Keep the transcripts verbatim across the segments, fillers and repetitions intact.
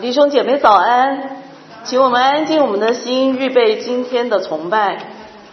弟兄姐妹早安，请我们安静我们的心，预备今天的崇拜。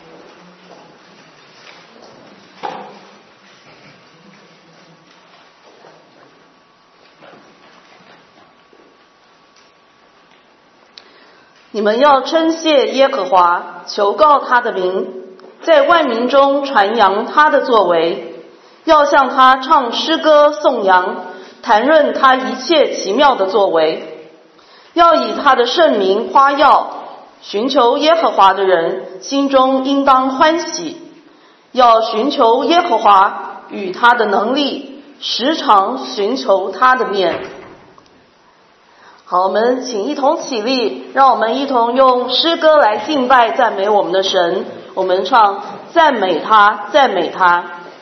你们要称谢耶和华，求告他的名，在万民中传扬他的作为，要向他唱诗歌颂扬，谈论他一切奇妙的作为，要以他的圣名夸耀。寻求耶和华的人心中应当欢喜，要寻求耶和华与他的能力，时常寻求他的面。好，我们请一同起立，让我们一同用诗歌来敬拜赞美我们的神。我们唱赞美他，赞美他。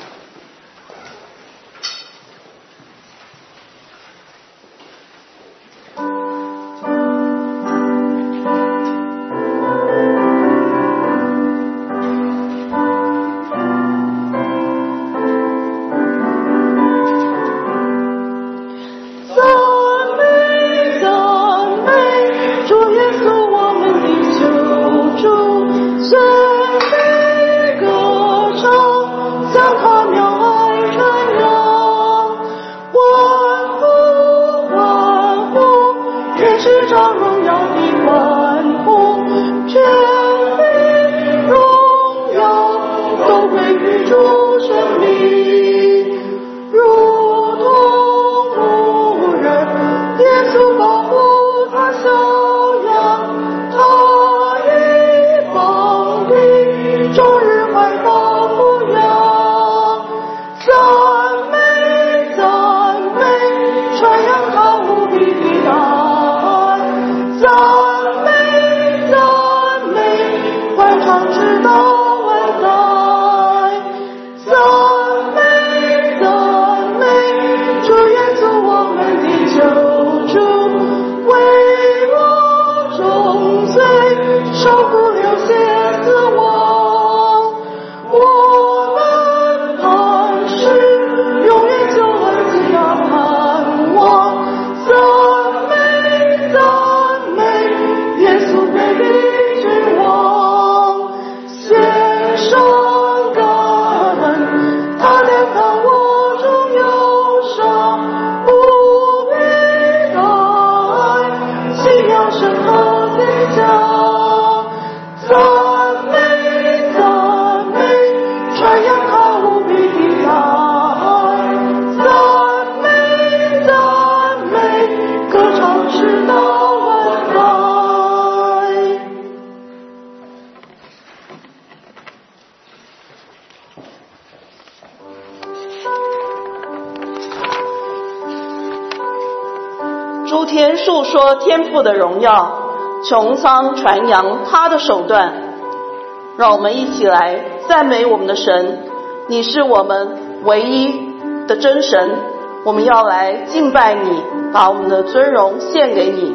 诸天述说天父的荣耀，穹苍传扬他的手段。让我们一起来赞美我们的神，你是我们唯一的真神，我们要来敬拜你，把我们的尊荣献给你。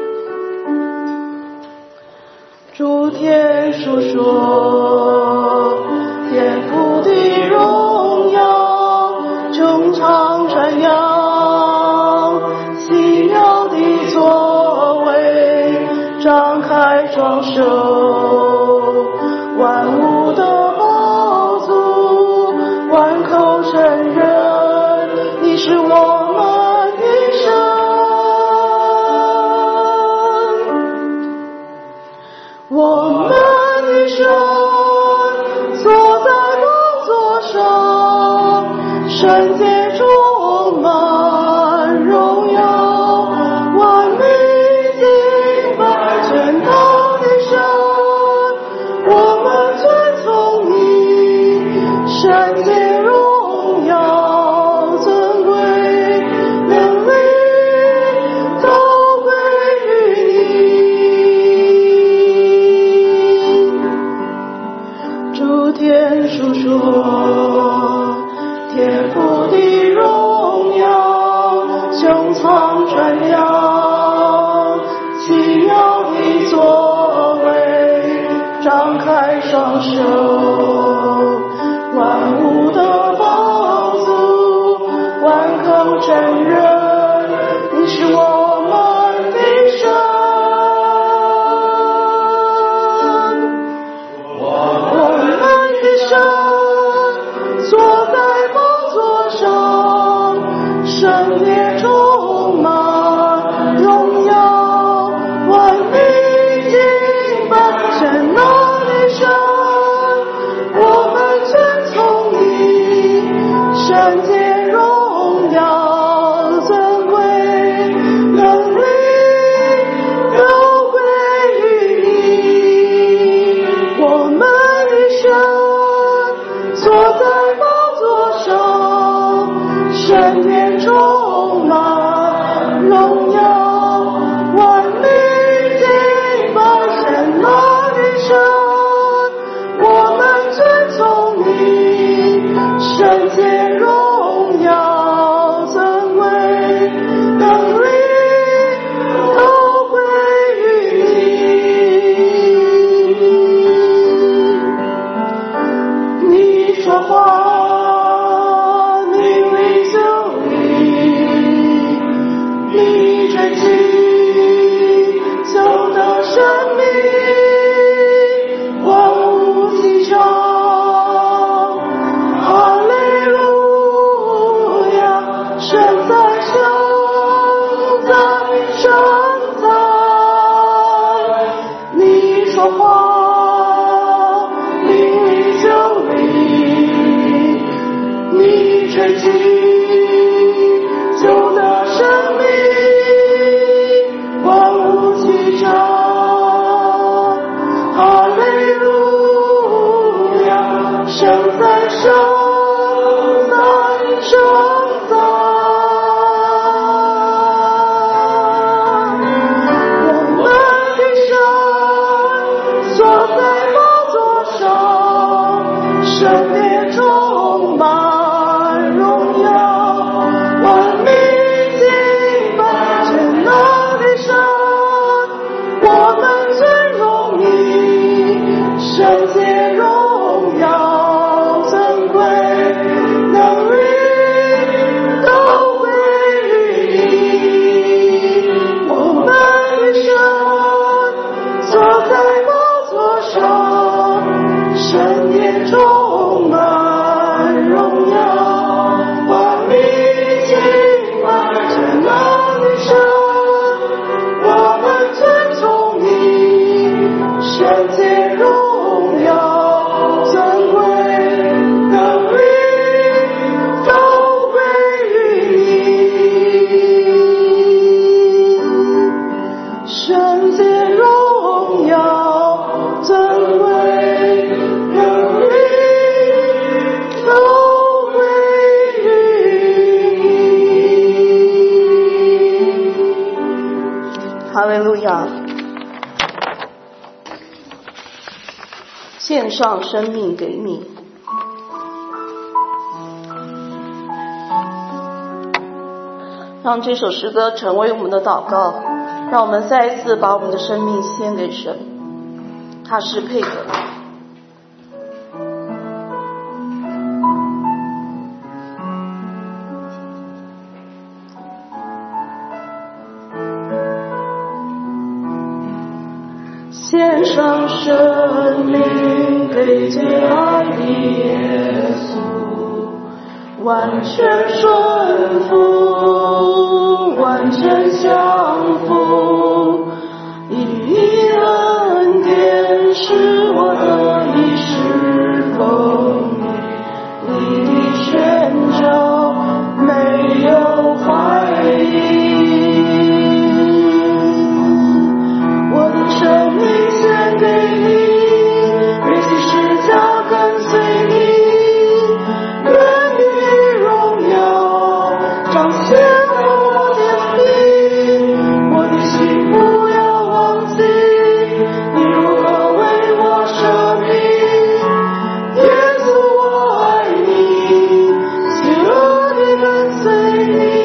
诸天述说天父的荣耀，穹苍传扬奇妙的作为，张开双手，万物的宝足，万口承认你是我们的神，我们的神坐在宝座上，圣洁充满荣耀，万民敬拜全他的神。 献上生命给你。让这首诗歌成为我们的祷告，让我们再一次把我们的生命献给神，他是配的。 献上生命给最爱的耶稣，完全顺服，完全降服，以你恩典使我得以侍奉你，你的全照没有怀疑。生命献给你，锐气释迦跟随你，愿你荣耀彰显在我天地。我的心不要忘记，你如何为我舍命。耶稣我爱你，喜乐地跟随你。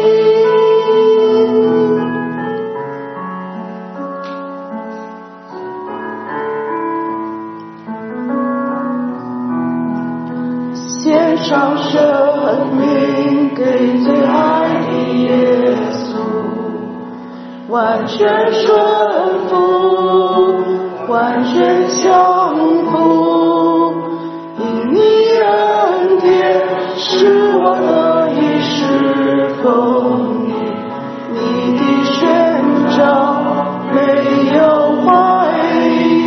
献上生命给最爱的耶稣，完全顺服，完全降服，因你恩典使我得以侍奉你，你的宣召没有怀疑。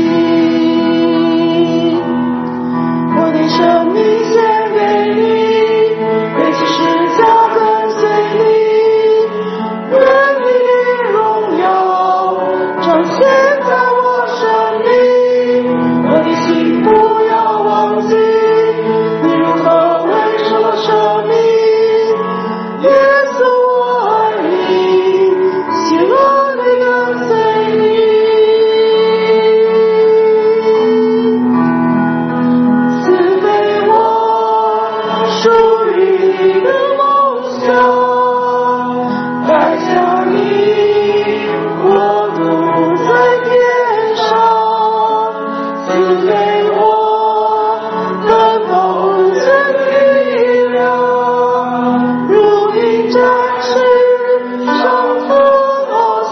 我的生命献给你，锐气释迦跟随你，愿你的荣耀彰显在我生命。我的心不要忘记，你如何为我舍命。耶稣我爱你，喜乐地跟随你。属于你的梦想，带下你国度在天上，赐给我奔跑无限力量，如鹰展翅上腾翱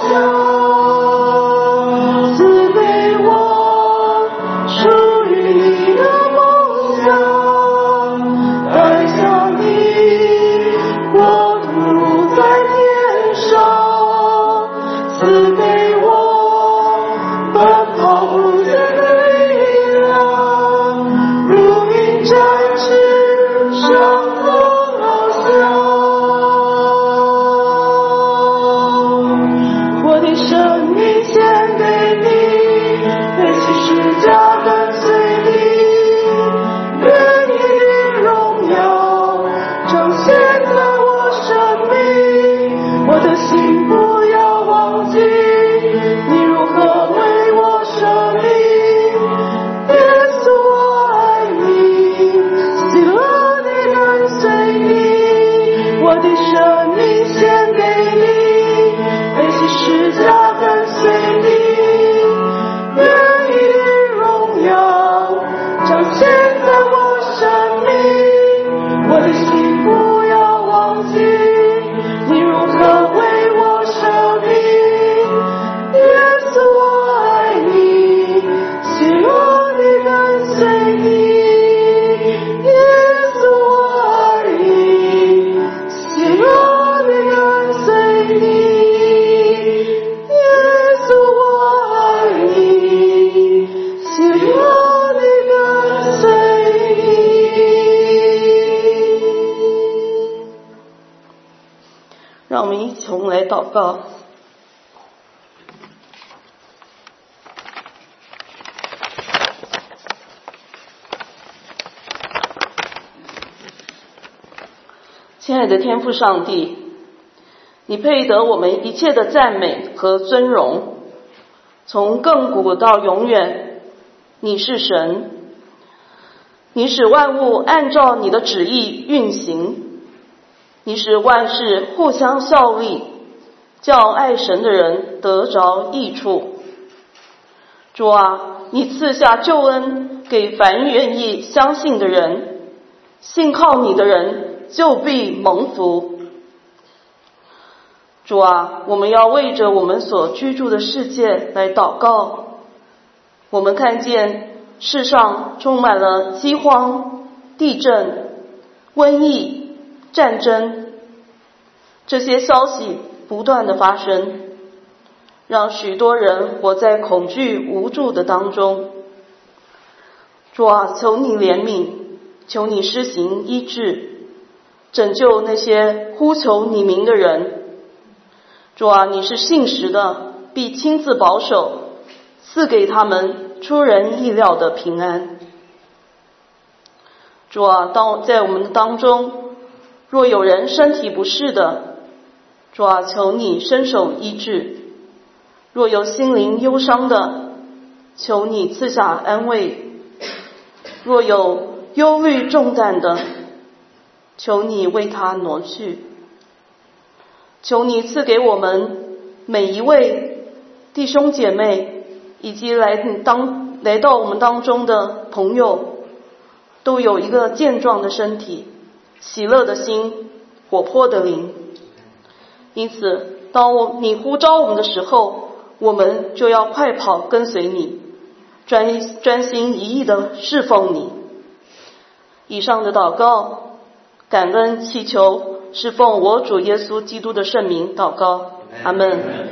翔，赐给我属于你的梦想。带下你国度在天上，赐给我奔跑无限的力量，如鹰展翅上腾翱翔。我的生命献给你，锐气释迦跟随你，愿你十架跟随你，愿你的荣耀彰显在我生命。我的心不要忘记你如何为我舍命。耶稣我爱你，喜乐地跟随你。耶稣我爱你，喜乐地跟随你。耶稣我爱你，喜乐地跟随你。 让我们一同来祷告。亲爱的天父上帝，你配得我们一切的赞美和尊荣，从亘古到永远，你是神，你使万物按照你的旨意运行，你使万事互相效力，叫爱神的人得着益处。主啊，你赐下救恩给凡愿意相信的人，信靠你的人就必蒙福。主啊，我们要为着我们所居住的世界来祷告。我们看见世上充满了饥荒、地震、瘟疫、战争，这些消息不断的发生，让许多人活在恐惧无助的当中。主啊，求你怜悯，求你施行医治，拯救那些呼求你名的人。主啊，你是信实的，必亲自保守，赐给他们出人意料的平安。主啊，当在我们当中，若有人身体不适的，主啊，求你伸手医治；若有心灵忧伤的，求你赐下安慰；若有忧虑重担的，求你为他挪去。求你赐给我们每一位弟兄姐妹以及来当来到我们当中的朋友，都有一个健壮的身体，喜乐的心，活泼的灵。因此当我你呼召我们的时候，我们就要快跑跟随你，专专心一意的侍奉你。以上的祷告感恩祈求是奉我主耶稣基督的圣名祷告，阿们。